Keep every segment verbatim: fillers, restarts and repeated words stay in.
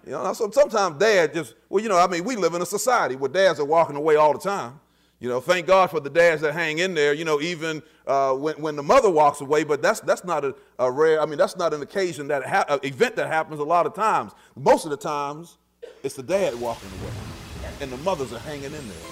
You know, so sometimes dad just, well, you know, I mean, we live in a society where dads are walking away all the time. You know, thank God for the dads that hang in there, you know, even uh, when, when the mother walks away, but that's that's not a, a rare, I mean, that's not an occasion, that ha- an event that happens a lot of times. Most of the times, it's the dad walking away, and the mothers are hanging in there.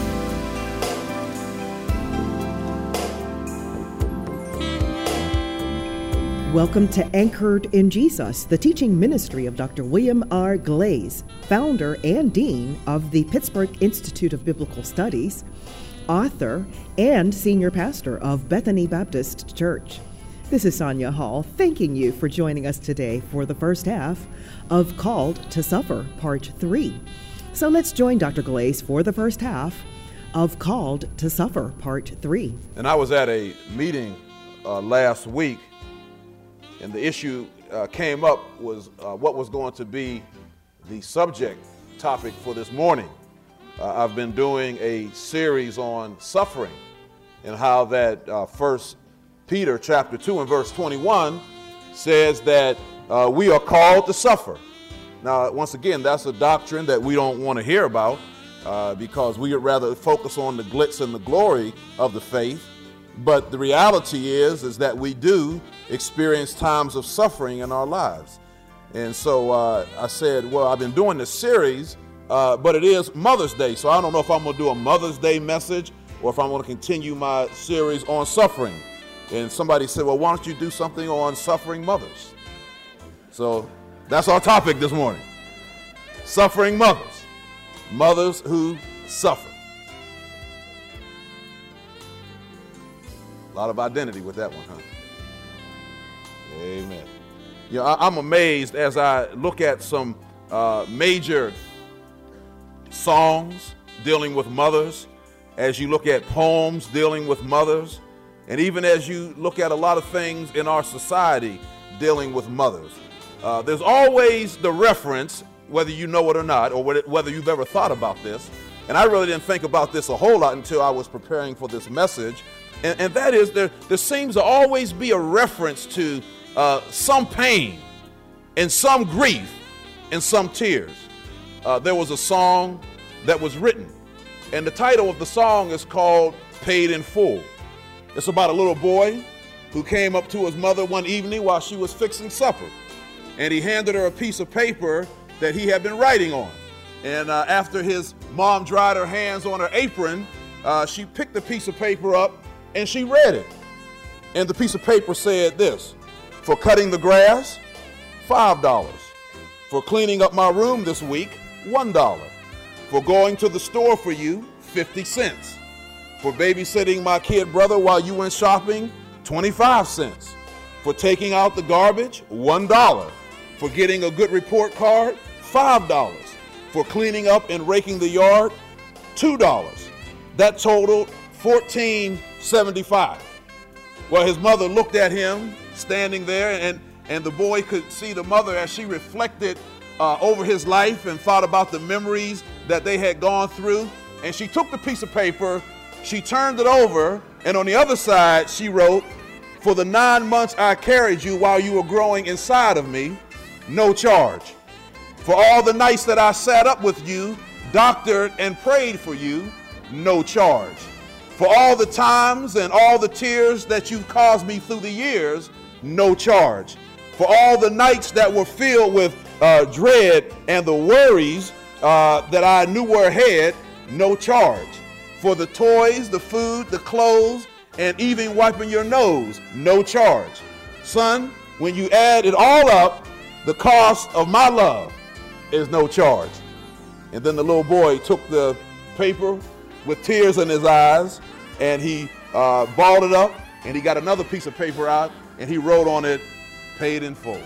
Welcome to Anchored in Jesus, the teaching ministry of Doctor William R. Glaze, founder and dean of the Pittsburgh Institute of Biblical Studies, author, and senior pastor of Bethany Baptist Church. This is Sonia Hall, thanking you for joining us today for the first half of Called to Suffer, Part three. So let's join Doctor Glaze for the first half of Called to Suffer, Part three. And I was at a meeting uh, last week, and the issue uh, came up was uh, what was going to be the subject topic for this morning. Uh, I've been doing a series on suffering and how that uh, First Peter chapter two and verse twenty-one says that uh, we are called to suffer. Now, once again, that's a doctrine that we don't want to hear about uh, because we would rather focus on the glitz and the glory of the faith. But the reality is, is that we do experience times of suffering in our lives. And so uh, I said, well, I've been doing this series, uh, but it is Mother's Day. So I don't know if I'm going to do a Mother's Day message or if I'm going to continue my series on suffering. And somebody said, well, why don't you do something on suffering mothers? So that's our topic this morning. Suffering mothers. Mothers who suffer. A lot of identity with that one, huh? Amen. You know, I, I'm amazed as I look at some uh, major songs dealing with mothers, as you look at poems dealing with mothers, and even as you look at a lot of things in our society dealing with mothers. Uh, there's always the reference, whether you know it or not, or whether you've ever thought about this, and I really didn't think about this a whole lot until I was preparing for this message. And, and that is, there, there seems to always be a reference to uh, some pain and some grief and some tears. Uh, there was a song that was written, and the title of the song is called Paid in Full. It's about a little boy who came up to his mother one evening while she was fixing supper, and he handed her a piece of paper that he had been writing on. And uh, after his mom dried her hands on her apron, uh, she picked the piece of paper up and she read it. And the piece of paper said this: for cutting the grass, five dollars. For cleaning up my room this week, one dollar. For going to the store for you, fifty cents. For babysitting my kid brother while you went shopping, twenty-five cents. For taking out the garbage, one dollar. For getting a good report card, five dollars. For cleaning up and raking the yard, two dollars. That totaled fourteen seventy-five. Well, his mother looked at him standing there, and, and the boy could see the mother as she reflected uh, over his life and thought about the memories that they had gone through. And she took the piece of paper, she turned it over, and on the other side she wrote, for the nine months I carried you while you were growing inside of me, no charge. For all the nights that I sat up with you, doctored and prayed for you, no charge. For all the times and all the tears that you've caused me through the years, no charge. For all the nights that were filled with uh, dread and the worries uh, that I knew were ahead, no charge. For the toys, the food, the clothes, and even wiping your nose, no charge. Son, when you add it all up, the cost of my love is no charge. And then the little boy took the paper with tears in his eyes, and he uh, balled it up, and he got another piece of paper out, and he wrote on it, paid in full.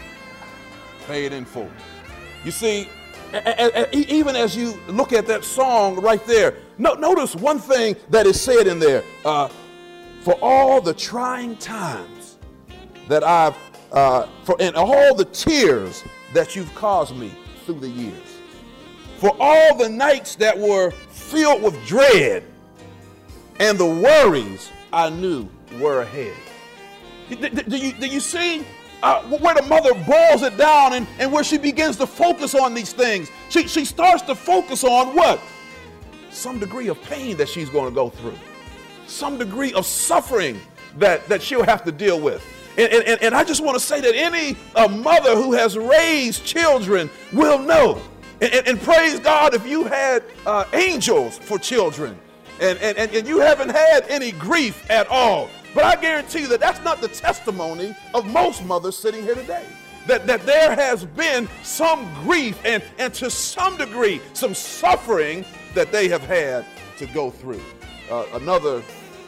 Paid in full. You see, a- a- a- even as you look at that song right there, no, notice one thing that is said in there. Uh, for all the trying times that I've, uh, for and all the tears that you've caused me through the years. For all the nights that were filled with dread and the worries I knew were ahead. Do, do, do, you, do you see uh, where the mother boils it down and, and where she begins to focus on these things. She, she starts to focus on what? Some degree of pain that she's going to go through. Some degree of suffering that, that she'll have to deal with. And, and, and I just want to say that any uh, mother who has raised children will know. And, and, and praise God if you had uh, angels for children and, and, and you haven't had any grief at all. But I guarantee you that that's not the testimony of most mothers sitting here today. That, that there has been some grief and, and to some degree some suffering that they have had to go through. Uh, another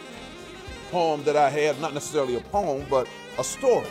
poem that I had, not necessarily a poem, but a story,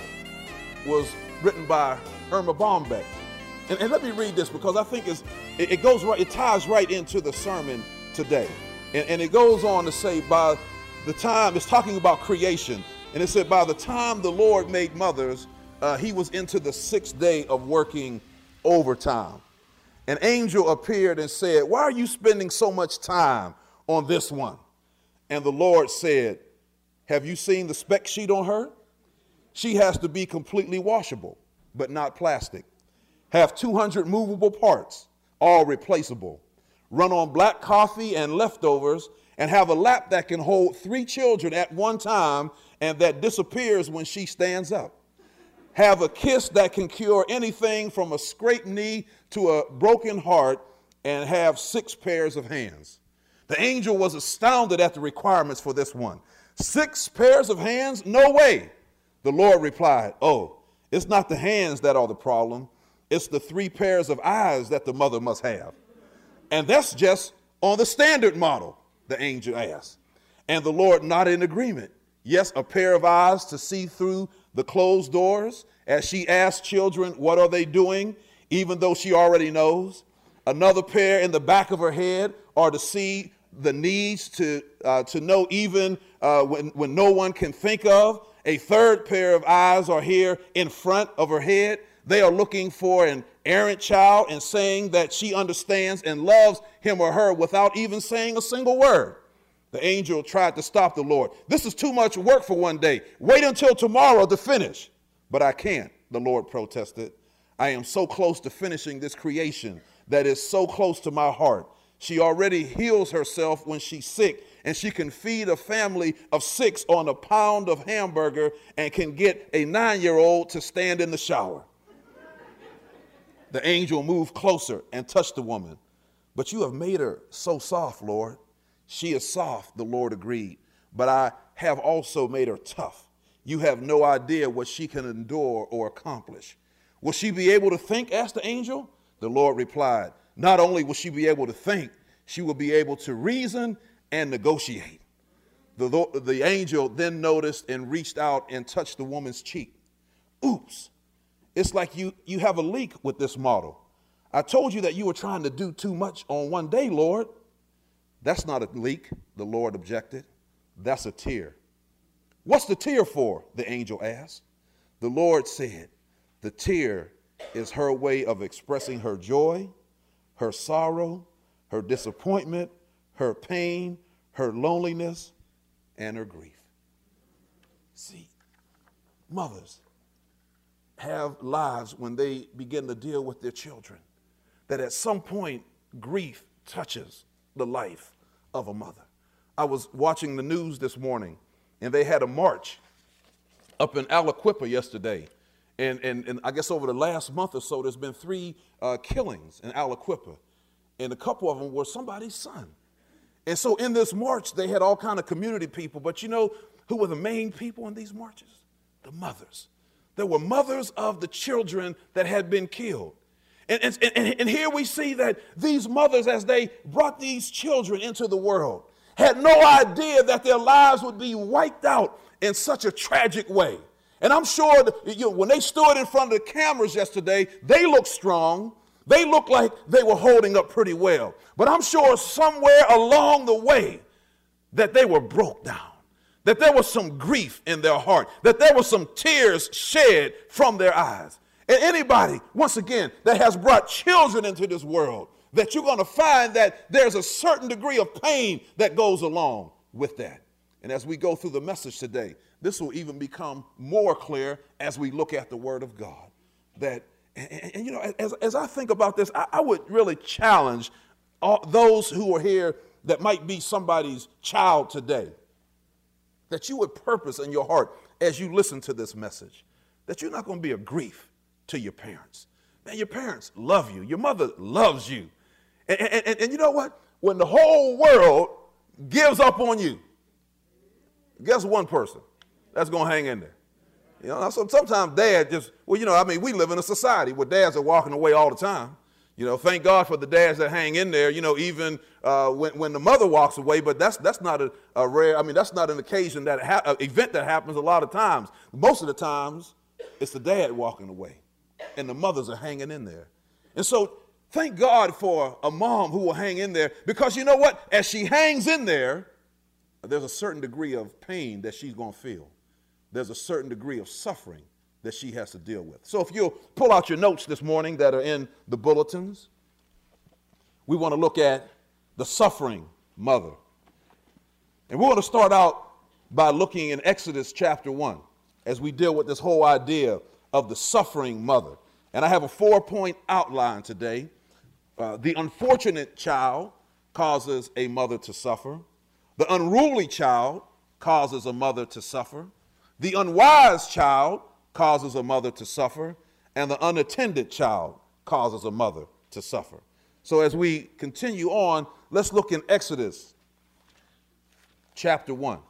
was written by Erma Bombeck. And, and let me read this because I think it's, it, it goes right, it ties right into the sermon today. And, and it goes on to say, by the time, it's talking about creation, and it said, by the time the Lord made mothers, uh, he was into the sixth day of working overtime. An angel appeared and said, why are you spending so much time on this one? And the Lord said, have you seen the spec sheet on her? She has to be completely washable, but not plastic. Have two hundred movable parts, all replaceable. Run on black coffee and leftovers, and have a lap that can hold three children at one time and that disappears when she stands up. Have a kiss that can cure anything from a scraped knee to a broken heart, and have six pairs of hands. The angel was astounded at the requirements for this one. Six pairs of hands? No way. The Lord replied, oh, it's not the hands that are the problem. It's the three pairs of eyes that the mother must have. And that's just on the standard model, the angel asked. And the Lord nodded in agreement. Yes, a pair of eyes to see through the closed doors as she asked children, what are they doing, even though she already knows. Another pair in the back of her head are to see the needs to, uh, to know even uh, when, when no one can think of. A third pair of eyes are here in front of her head. They are looking for an errant child and saying that she understands and loves him or her without even saying a single word. The angel tried to stop the Lord. This is too much work for one day. Wait until tomorrow to finish. But I can't, the Lord protested. I am so close to finishing this creation that is so close to my heart. She already heals herself when she's sick, and she can feed a family of six on a pound of hamburger and can get a nine-year-old to stand in the shower. The angel moved closer and touched the woman. But you have made her so soft, Lord. She is soft, the Lord agreed, but I have also made her tough. You have no idea what she can endure or accomplish. Will she be able to think? Asked the angel. The Lord replied, not only will she be able to think, she will be able to reason and negotiate. The, the angel then noticed and reached out and touched the woman's cheek. Oops, it's like you, you have a leak with this model. I told you that you were trying to do too much on one day, Lord. That's not a leak, the Lord objected. That's a tear. What's the tear for? The angel asked. The Lord said, the tear is her way of expressing her joy, her sorrow, her disappointment, her pain, her loneliness, and her grief. See, mothers have lives when they begin to deal with their children, that at some point grief touches the life of a mother. I was watching the news this morning, and they had a march up in Aliquippa yesterday. And, and, and I guess over the last month or so, there's been three uh, killings in Aliquippa. And a couple of them were somebody's son. And so in this march, they had all kind of community people. But you know who were the main people in these marches? The mothers. There were mothers of the children that had been killed. And, and, and, and here we see that these mothers, as they brought these children into the world, had no idea that their lives would be wiped out in such a tragic way. And I'm sure that, you know, when they stood in front of the cameras yesterday, they looked strong. They looked like they were holding up pretty well. But I'm sure somewhere along the way that they were broke down, that there was some grief in their heart, that there were some tears shed from their eyes. And anybody, once again, that has brought children into this world, that you're going to find that there's a certain degree of pain that goes along with that. And as we go through the message today, this will even become more clear as we look at the Word of God. That, and, and, and you know, as, as I think about this, I, I would really challenge all, those who are here that might be somebody's child today, that you would purpose in your heart as you listen to this message, that you're not going to be a grief to your parents. Man, your parents love you. Your mother loves you. And, and, and, and you know what? When the whole world gives up on you, guess one person that's going to hang in there. You know, so sometimes dad just, well, you know, I mean, we live in a society where dads are walking away all the time. You know, thank God for the dads that hang in there, you know, even uh, when, when the mother walks away, but that's that's not a, a rare, I mean, that's not an occasion, that ha- an event that happens a lot of times. Most of the times, it's the dad walking away, and the mothers are hanging in there. And so thank God for a mom who will hang in there, because you know what? As she hangs in there, there's a certain degree of pain that she's going to feel. There's a certain degree of suffering that she has to deal with. So if you'll pull out your notes this morning that are in the bulletins, we want to look at the suffering mother. And we want to start out by looking in Exodus chapter one as we deal with this whole idea of the suffering mother. And I have a four-point outline today. Uh, the unfortunate child causes a mother to suffer. The unruly child causes a mother to suffer. The unwise child causes a mother to suffer, and the unattended child causes a mother to suffer. So as we continue on, let's look in Exodus chapter one.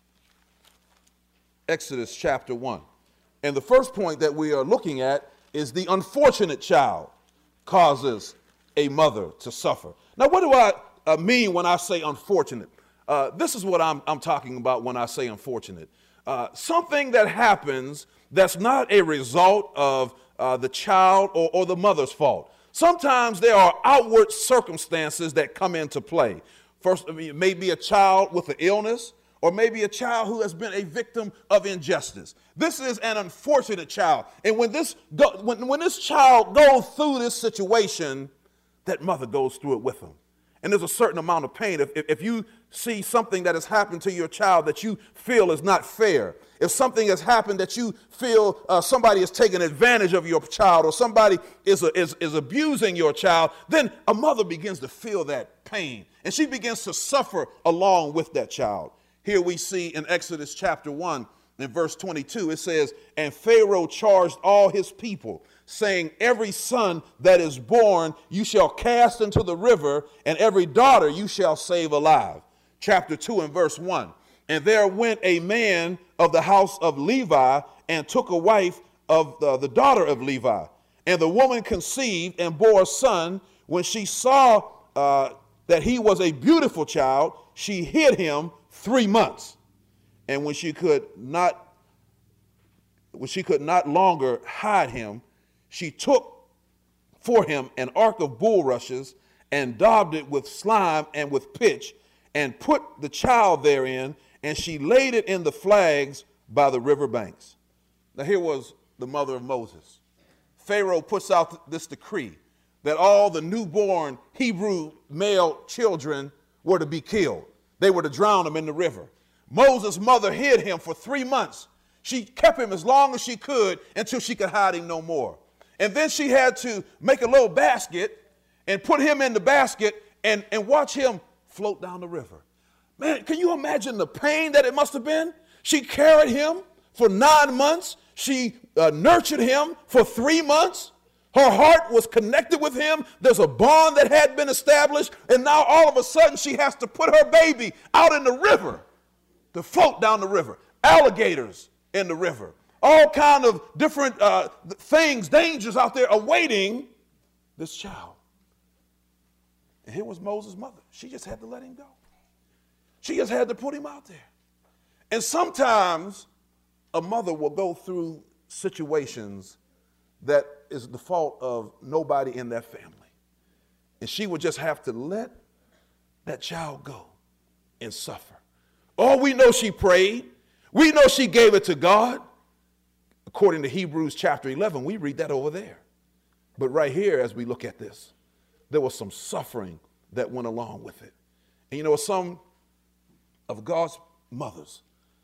Exodus chapter one. And the first point that we are looking at is the unfortunate child causes a mother to suffer. Now, what do I uh, mean when I say unfortunate? Uh, this is what I'm, I'm talking about when I say unfortunate. Uh, something that happens that's not a result of uh, the child or, or the mother's fault. Sometimes there are outward circumstances that come into play. First, I mean, it may be a child with an illness, or maybe a child who has been a victim of injustice. This is an unfortunate child. And when this, go, when, when this child goes through this situation, that mother goes through it with them. And there's a certain amount of pain. If, if, if you see something that has happened to your child that you feel is not fair, if something has happened that you feel uh, somebody is taking advantage of your child, or somebody is, a, is, is abusing your child, then a mother begins to feel that pain. And she begins to suffer along with that child. Here we see in Exodus chapter one, in verse twenty-two, it says, "And Pharaoh charged all his people, saying, every son that is born you shall cast into the river, and every daughter you shall save alive." Chapter two and verse one, "And there went a man of the house of Levi, and took a wife of the, the daughter of Levi. And the woman conceived and bore a son. When she saw uh, that he was a beautiful child, she hid him three months. And when she could not, when she could not longer hide him, she took for him an ark of bulrushes, and daubed it with slime and with pitch, and put the child therein, and she laid it in the flags by the river banks." Now here was the mother of Moses. Pharaoh puts out this decree that all the newborn Hebrew male children were to be killed. They were to drown them in the river. Moses' mother hid him for three months. She kept him as long as she could until she could hide him no more. And then she had to make a little basket and put him in the basket and, and watch him float down the river. Man, can you imagine the pain that it must have been? She carried him for nine months. She uh, nurtured him for three months. Her heart was connected with him. There's a bond that had been established. And now all of a sudden she has to put her baby out in the river to float down the river. Alligators in the river. All kind of different uh, things, dangers out there awaiting this child. And here was Moses' mother. She just had to let him go. She just had to put him out there. And sometimes a mother will go through situations that is the fault of nobody in their family. And she would just have to let that child go and suffer. Oh, we know she prayed. We know she gave it to God. According to Hebrews chapter eleven, we read that over there. But right here, as we look at this, there was some suffering that went along with it. And you know, some of God's mothers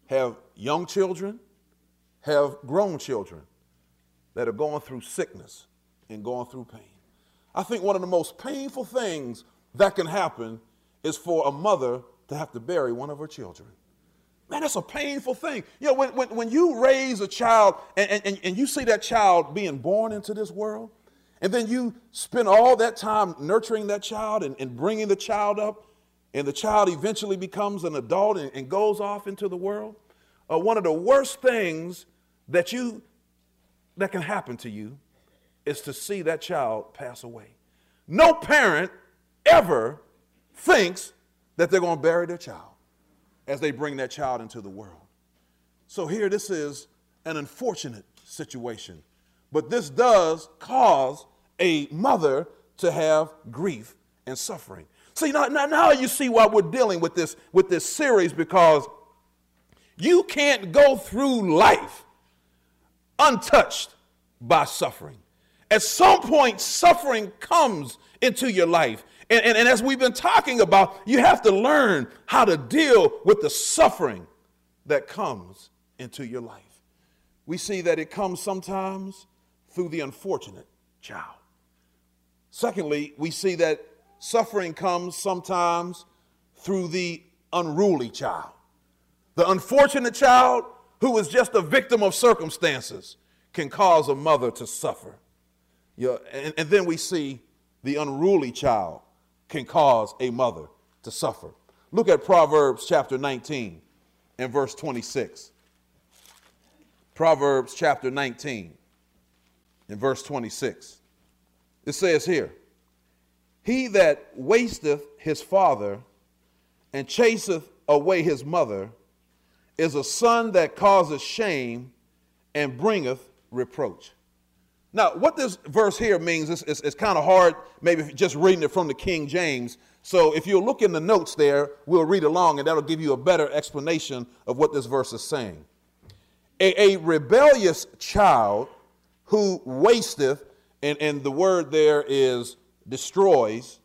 have young children, have grown children that are going through sickness and going through pain. I think one of the most painful things that can happen is for a mother to have to bury one of her children. Man, that's a painful thing. You know, when, when, when you raise a child and, and, and you see that child being born into this world, and then you spend all that time nurturing that child and, and bringing the child up, and the child eventually becomes an adult and, and goes off into the world, uh, one of the worst things that you that can happen to you is to see that child pass away. No parent ever thinks that they're going to bury their child as they bring that child into the world. So here, this is an unfortunate situation, but this does cause a mother to have grief and suffering. See, now, now, now you see why we're dealing with this, with this series, because you can't go through life untouched by suffering. At some point, suffering comes into your life. And, and, and as we've been talking about, you have to learn how to deal with the suffering that comes into your life. We see that it comes sometimes through the unfortunate child. Secondly, we see that suffering comes sometimes through the unruly child. The unfortunate child who is just a victim of circumstances can cause a mother to suffer. You know, and, and then we see the unruly child can cause a mother to suffer. Look at Proverbs chapter nineteen and verse twenty-six. Proverbs chapter nineteen and verse twenty-six. It says here, "He that wasteth his father and chaseth away his mother is a son that causeth shame and bringeth reproach." Now, what this verse here means is, is, is kind of hard, maybe just reading it from the King James. So if you'll look in the notes there, we'll read along, and that'll give you a better explanation of what this verse is saying. A, a rebellious child who wasteth, and, and the word there is destroys,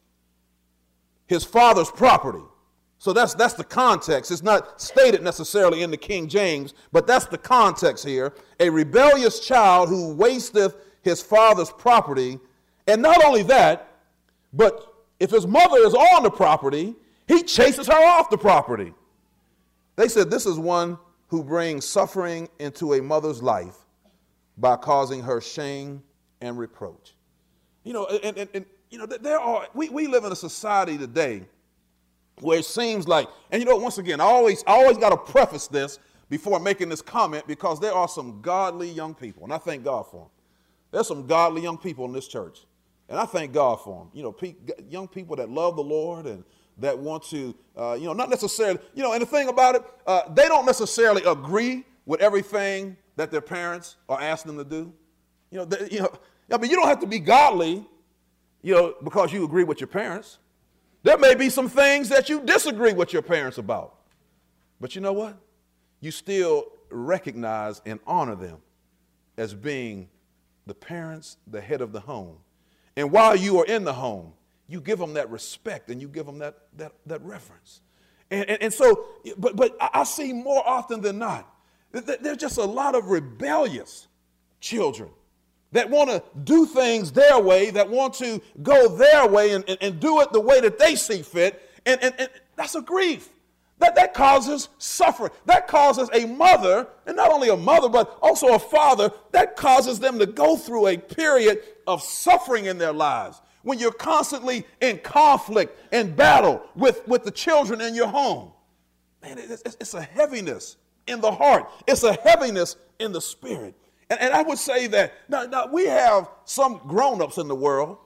his father's property. So that's that's the context. It's not stated necessarily in the King James, but that's the context here. A rebellious child who wasteth his father's property. And not only that, but if his mother is on the property, he chases her off the property. They said this is one who brings suffering into a mother's life by causing her shame and reproach. You know, and, and, and you know, there are we, we live in a society today where it seems like, and you know, once again, I always, I always got to preface this before making this comment, because there are some godly young people, and I thank God for them. There's some godly young people in this church, and I thank God for them. You know, pe- young people that love the Lord and that want to, uh, you know, not necessarily, you know, and the thing about it, uh, they don't necessarily agree with everything that their parents are asking them to do. You know, they, you know, I mean, you don't have to be godly, you know, because you agree with your parents. There may be some things that you disagree with your parents about. But you know what? You still recognize and honor them as being the parents, the head of the home. And while you are in the home, you give them that respect and you give them that that, that reverence. And, and, and so, but, but I see more often than not, that there's just a lot of rebellious children that want to do things their way, that want to go their way and, and, and do it the way that they see fit. And, and, and that's a grief. That, that causes suffering. That causes a mother, and not only a mother, but also a father, that causes them to go through a period of suffering in their lives. When you're constantly in conflict and battle with, with the children in your home. Man, it's, it's a heaviness in the heart. It's a heaviness in the spirit. And, and I would say that now, now we have some grown-ups in the world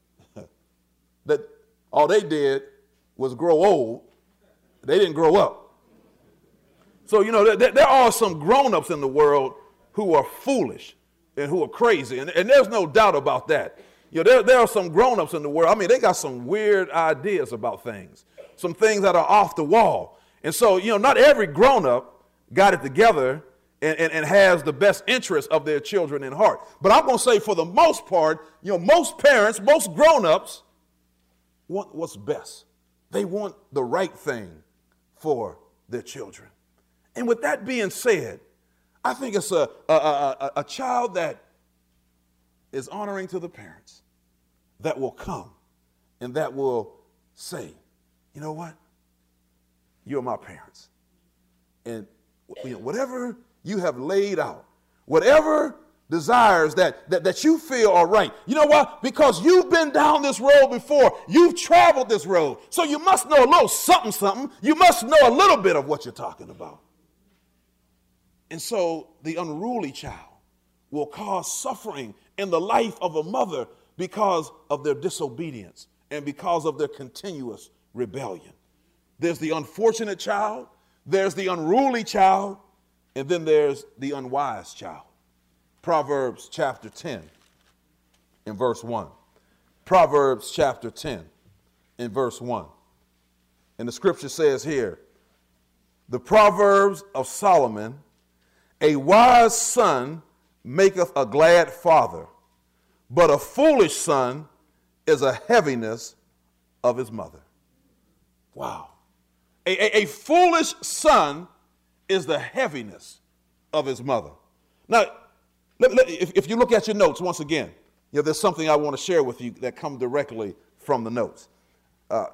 that all they did was grow old. They didn't grow up. So, you know, there, there are some grown-ups in the world who are foolish and who are crazy. And, and there's no doubt about that. You know, there, there are some grown-ups in the world. I mean, they got some weird ideas about things, some things that are off the wall. And so, you know, not every grown-up got it together and, and, and has the best interest of their children in heart. But I'm going to say for the most part, you know, most parents, most grown-ups want what's best. They want the right thing for their children. And with that being said, I think it's a, a, a, a child that is honoring to the parents, that will come and that will say, you know what? You're my parents. And you know, whatever you have laid out, whatever desires that, that, that you feel are right. You know what? Because you've been down this road before. You've traveled this road. So you must know a little something, something. You must know a little bit of what you're talking about. And so the unruly child will cause suffering in the life of a mother because of their disobedience and because of their continuous rebellion. There's the unfortunate child, there's the unruly child, and then there's the unwise child. Proverbs chapter ten in verse one. Proverbs chapter ten in verse one. And the scripture says here, the Proverbs of Solomon, a wise son maketh a glad father, but a foolish son is a heaviness of his mother. Wow. A, a, a foolish son is the heaviness of his mother. Now, let, let, if, if you look at your notes once again, you know, there's something I want to share with you that comes directly from the notes. Uh,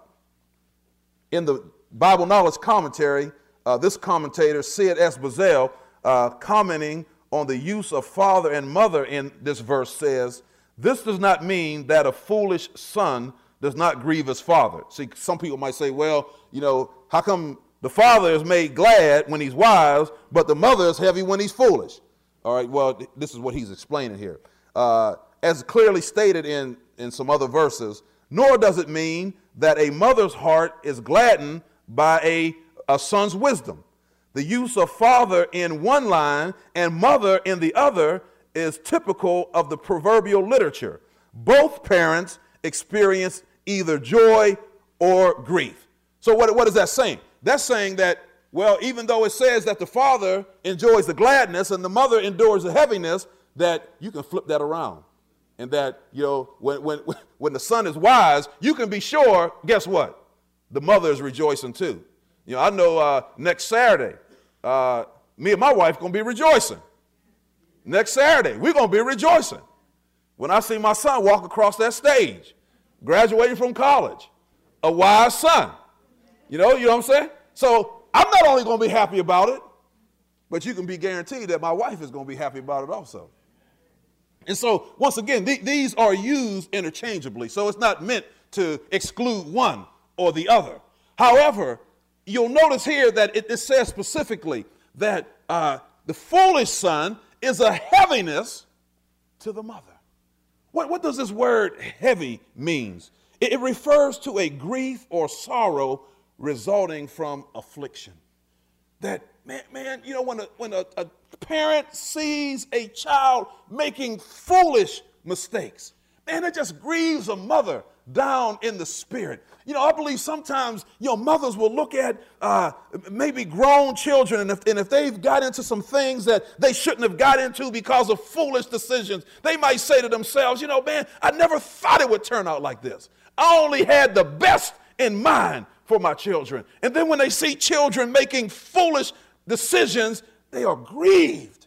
in the Bible Knowledge Commentary, uh, this commentator, Sid S. Bazell, uh, commenting on the use of father and mother in this verse, says, this does not mean that a foolish son does not grieve his father. See, some people might say, well, you know, how come the father is made glad when he's wise, but the mother is heavy when he's foolish? All right, well, th- this is what he's explaining here. Uh, as clearly stated in, in some other verses, nor does it mean that a mother's heart is gladdened by a, a son's wisdom. The use of father in one line and mother in the other is typical of the proverbial literature. Both parents experience either joy or grief. So what, what is that saying? That's saying that, well, even though it says that the father enjoys the gladness and the mother endures the heaviness, that you can flip that around. And that, you know, when, when, when the son is wise, you can be sure, guess what? The mother is rejoicing too. You know, I know uh, next Saturday, uh, me and my wife going to be rejoicing. Next Saturday, we're going to be rejoicing when I see my son walk across that stage, graduating from college, a wise son. You know, you know what I'm saying? So I'm not only going to be happy about it, but you can be guaranteed that my wife is going to be happy about it also. And so, once again, th- these are used interchangeably, so it's not meant to exclude one or the other. However, you'll notice here that it, it says specifically that uh, the foolish son is a heaviness to the mother. What, what does this word heavy means? It, it refers to a grief or sorrow resulting from affliction. That, man, man you know, when, a, when a, a parent sees a child making foolish mistakes, man, it just grieves a mother down in the spirit. You know, I believe sometimes, you know, mothers will look at uh, maybe grown children, and if, and if they've got into some things that they shouldn't have got into because of foolish decisions, they might say to themselves, you know, man, I never thought it would turn out like this. I only had the best in mind for my children. And then when they see children making foolish decisions, they are grieved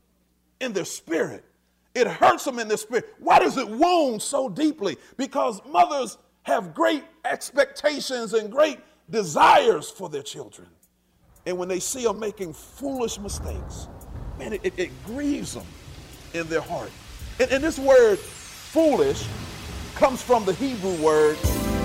in their spirit. It hurts them in their spirit. Why does it wound so deeply? Because mothers have great expectations and great desires for their children. And when they see them making foolish mistakes, man, it, it, it grieves them in their heart. And, and this word foolish comes from the Hebrew word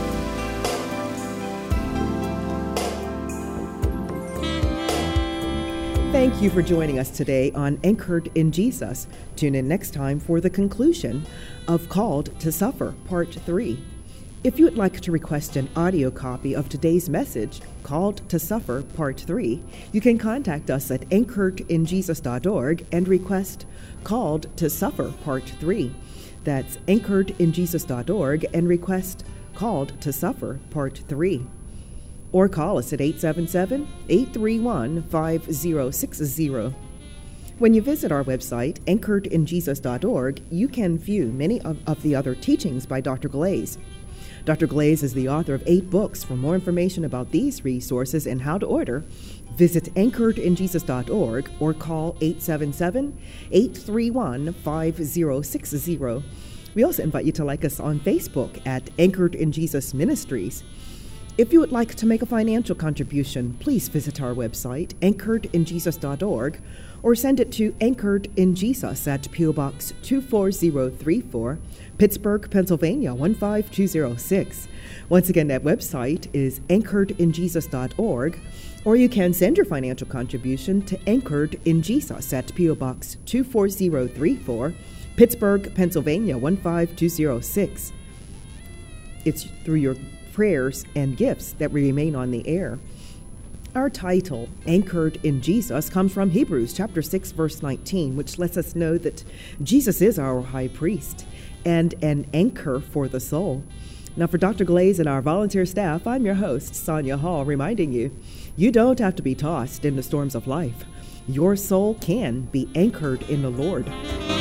Thank you for joining us today on Anchored in Jesus. Tune in next time for the conclusion of Called to Suffer, Part three. If you would like to request an audio copy of today's message, Called to Suffer, Part three, you can contact us at anchored in jesus dot org and request Called to Suffer, Part three. That's anchored in jesus dot org and request Called to Suffer, Part three. Or call us at eight seven seven, eight three one, five zero six zero. When you visit our website, anchored in jesus dot org, you can view many of, of the other teachings by Doctor Glaze. Doctor Glaze is the author of eight books. For more information about these resources and how to order, visit anchored in jesus dot org or call eight seven seven, eight three one, five zero six zero. We also invite you to like us on Facebook at Anchored in Jesus Ministries. If you would like to make a financial contribution, please visit our website, anchored in jesus dot org, or send it to Anchored in Jesus at P O Box two four zero three four, Pittsburgh, Pennsylvania one five two zero six. Once again, that website is anchored in jesus dot org, or you can send your financial contribution to Anchored in Jesus at P O Box two four zero three four, Pittsburgh, Pennsylvania one five two zero six. It's through your prayers and gifts that we remain on the air. Our title, Anchored in Jesus, comes from Hebrews chapter six, verse nineteen, which lets us know that Jesus is our high priest and an anchor for the soul. Now, for Doctor Glaze and our volunteer staff, I'm your host, Sonia Hall, reminding you, you don't have to be tossed in the storms of life. Your soul can be anchored in the Lord.